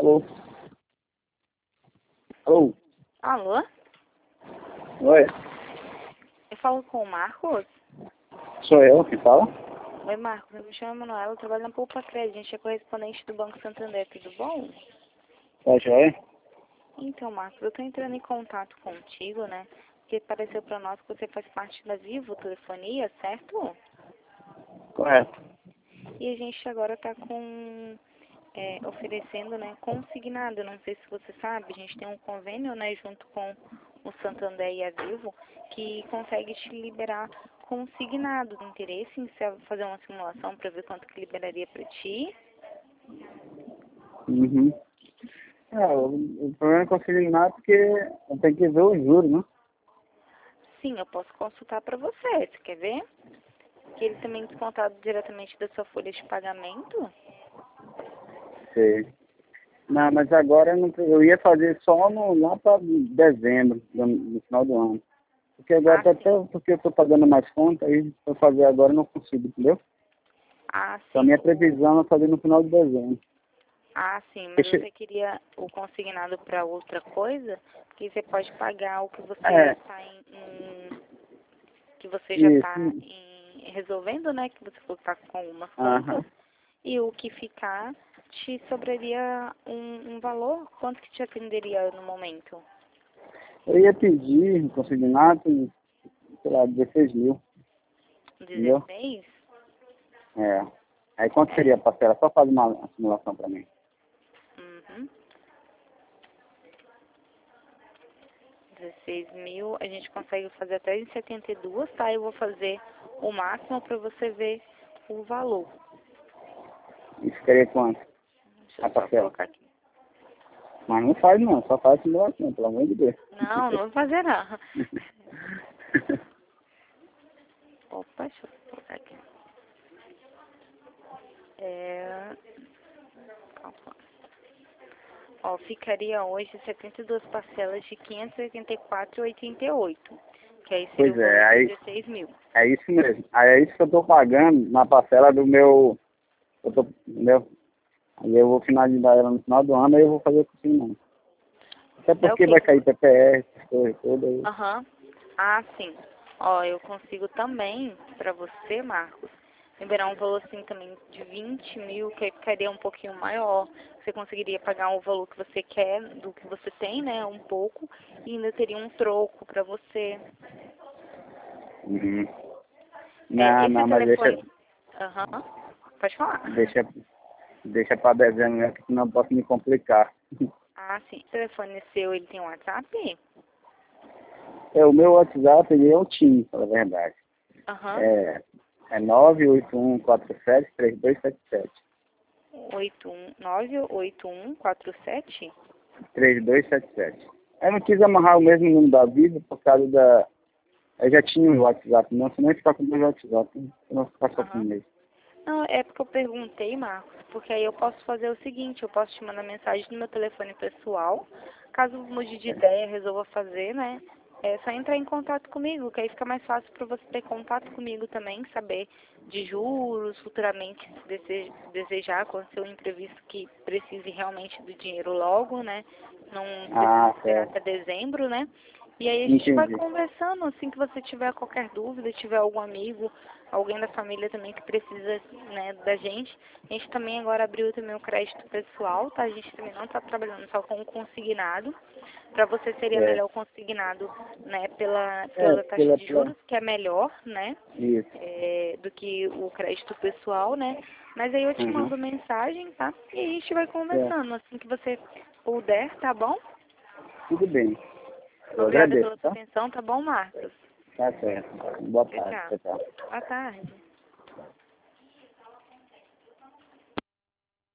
Alô? Alô? Alô? Oi? Eu falo com o Marcos? Sou eu que fala? Oi, Marcos. Eu me chamo Manuela, eu trabalho na Poupa Crédito. A gente é correspondente do Banco Santander, tudo bom? Tá joia? Então, Marcos, eu estou entrando em contato contigo, né? Porque pareceu para nós que você faz parte da Vivo Telefonia, certo? Correto. E a gente agora está oferecendo, né, consignado. Não sei se você sabe, a gente tem um convênio, né, junto com o Santander e a Vivo, que consegue te liberar consignado. Do interesse em fazer uma simulação para ver quanto que liberaria para ti? Uhum. O problema é conseguir nada porque eu tenho que ver o juro, né? Sim, eu posso consultar para você. Você quer ver? Que ele também é descontado diretamente da sua folha de pagamento? Sei. Não, mas agora eu ia fazer só lá para dezembro, no final do ano. Porque agora Ah, até porque eu estou pagando mais conta, aí se eu fazer agora eu não consigo, entendeu? Ah, Então a sim. minha previsão é fazer no final de dezembro. Ah, sim, mas Deixa... você queria o consignado para outra coisa? Porque você pode pagar o que você É, está que você já está isso. resolvendo, né? Que você falou que está com algumas Aham. contas. E o que ficar te sobraria um valor? Quanto que te atenderia no momento? Eu ia pedir um consignado, sei lá, 16 mil, entendeu? 16? É. Aí quanto É. seria a parcela? Só faz uma simulação para mim. Uhum. 16 mil, a gente consegue fazer até em 72, tá? Eu vou fazer o máximo para você ver o valor. E ficaria quanto? Deixa eu A só parcela. colocar aqui. Mas não faz não, só faz simulação, pelo amor de Deus. Não, não vou fazer não. Opa, deixa eu colocar aqui. Calma. Ó, ficaria hoje 72 parcelas de 584,88, que aí seria Pois o valor é, de aí 16 mil. é isso mesmo. Aí é isso que eu tô pagando na parcela do meu. Entendeu? Aí eu vou finalizar ela no final do ano, aí eu vou fazer o consignado. Até É o porque que vai que cair você... PPR, essas coisas todas aí. Aham. Ah, sim. Ó, eu consigo também, para você, Marcos, liberar um valor assim também de 20 mil, que aí ficaria um pouquinho maior. Você conseguiria pagar o valor que você quer, do que você tem, né, um pouco, e ainda teria um troco para você. Uhum. Não, Esse não, mas telefone... Aham. Pode falar. deixa, deixa para dezembro, né? Porque senão eu posso me complicar. Ah, sim. O telefone seu, ele tem um WhatsApp? É, o meu WhatsApp, ele é um TIM, para a verdade. Aham. É 981473277. 98147? 3277. Eu não quis amarrar o mesmo número da Visa por causa da... Eu já tinha o WhatsApp, não, senão eu ia ficar com dois WhatsApp, eu não ficar só com Aham. um mesmo. Não, é porque eu perguntei, Marcos, porque aí eu posso fazer o seguinte, eu posso te mandar mensagem no meu telefone pessoal, caso mude de ideia, resolva fazer, né? É só entrar em contato comigo, que aí fica mais fácil para você ter contato comigo também, saber de juros, futuramente, se desejar acontecer um imprevisto que precise realmente do dinheiro logo, né? Não precisa Ah, esperar certo. até dezembro, né? E aí a gente vai Entendi. conversando, assim que você tiver qualquer dúvida, tiver algum amigo, alguém da família também que precisa, né, da gente. A gente também agora abriu também o crédito pessoal, tá? A gente também não está trabalhando só com o consignado. Para você seria É, melhor o consignado, né, pela taxa de juros, que é melhor, né, isso. do que o crédito pessoal, né? Mas aí eu te Uhum. mando mensagem, tá? E a gente vai Certo. conversando, assim que você puder, tá bom? Tudo bem. Eu Obrigada agradeço, pela sua tá? atenção, tá bom, Marcos? Tá certo. Boa Tchau, tarde. tchau. Tchau, tchau. Boa tarde.